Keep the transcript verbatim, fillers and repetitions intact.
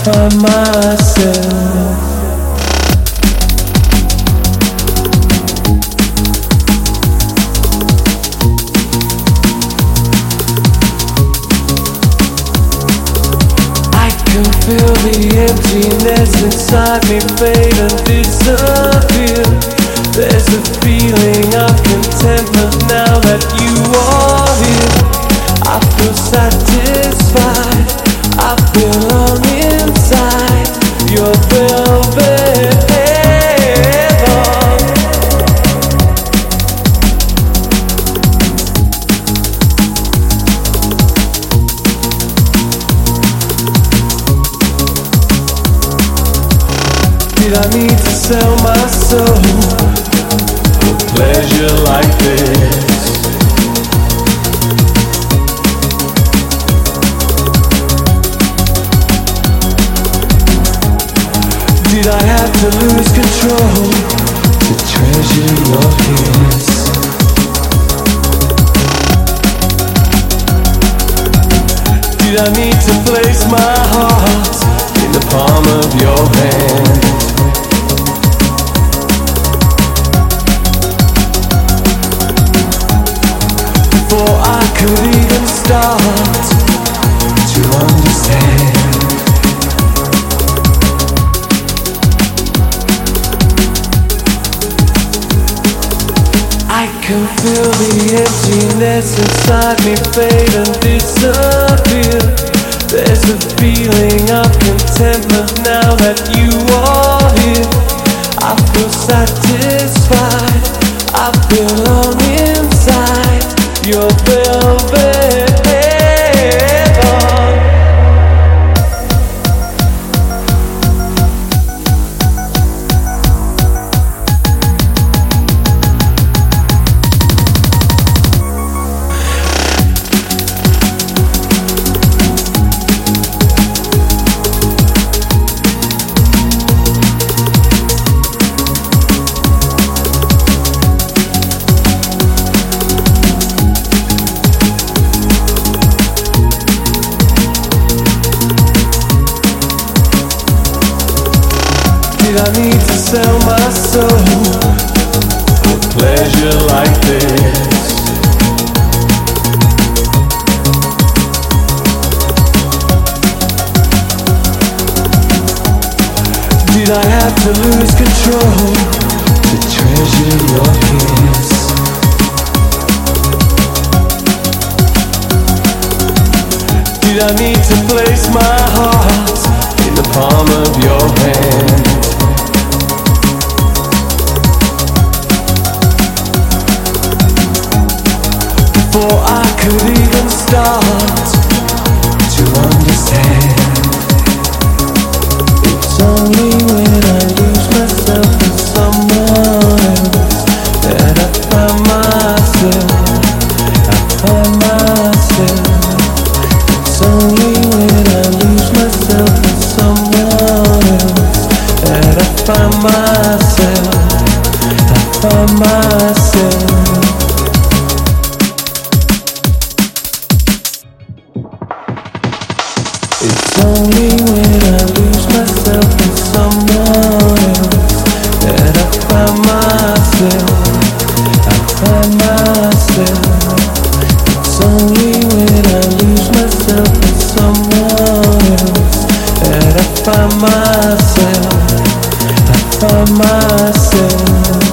find myself. Feel the emptiness inside me fade and disappear. There's a feeling of contentment now that you are here. I feel satisfied, I belong inside your velvet heaven. Did I need to sell my soul for pleasure like this? Did I have to lose control to treasure your kiss? Did I need to place my heart in the palm of your hand? Before I could even start to understand, I can feel the emptiness inside me fade and disappear. There's a feeling of contentment now that you are here. I feel satisfied, I belong inside your velvet heaven. Did I need to sell my soul for pleasure like this? Did I have to lose control to treasure your kiss? Did I need to place my heart in the palm of your hand? Before I could even start to understand, it's only when I lose myself in someone else that I find myself, I find myself. It's only when I lose myself in someone else that I find myself, I find myself. It's only when I lose myself in someone else that I find myself, I find myself. It's only when I lose myself in someone else that I find myself, I find myself.